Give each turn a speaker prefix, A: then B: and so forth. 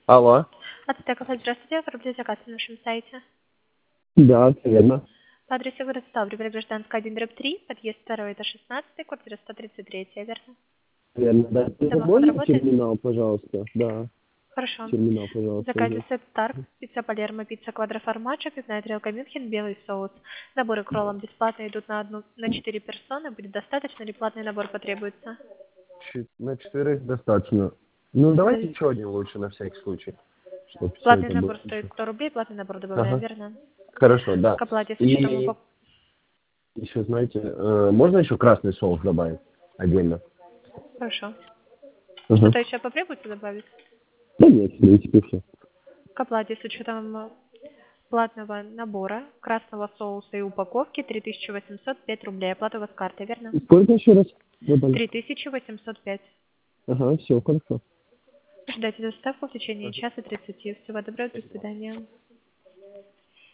A: Алло.
B: Ацтеков, здравствуйте. Оформляйте заказ на нашем сайте.
A: Да, всё верно.
B: По адресу город Ставрополь, Гражданская 1/3, подъезд 2, этаж 16, квартира 133, верно?
A: Верно, да.
B: Домофон
A: Можно
B: работает?
A: терминал, пожалуйста? Да,
B: Хорошо.
A: терминал,
B: В
A: пожалуйста,
B: заказе
A: здесь.
B: сет Тарк, пицца Палермо, пицца квадроформаджо, пивная тарелка Мюнхен, белый соус. Наборы к роллам бесплатно идут на 4 персоны. Будет достаточно или платный набор потребуется?
A: На 4 достаточно. Ну, давайте еще один лучше, на всякий случай. Чтобы все
B: Платный
A: это было.
B: набор стоит 100 рублей, платный набор добавляем,
A: Ага.
B: верно?
A: Хорошо, да.
B: К оплате с учетом
A: И еще, знаете, можно еще красный соус добавить отдельно?
B: Хорошо.
A: Ага.
B: Что-то еще потребуется добавить?
A: Да нет, в принципе, все.
B: К оплате с учетом платного набора, красного соуса и упаковки 3805 рублей. Оплата у вас картой, верно?
A: Сколько еще раз? Добавить?
B: 3805.
A: Ага, все, хорошо.
B: Ждайте доставку в течение часа 30. Всего доброго, до свидания.